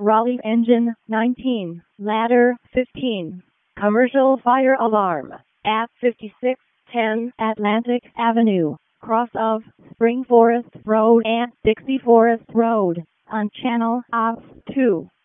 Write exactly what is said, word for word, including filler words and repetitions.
Raleigh engine nineteen, ladder fifteen. Commercial fire alarm at fifty-six ten Atlantic Avenue, cross of Spring Forest Road and Dixie Forest Road, on channel off two.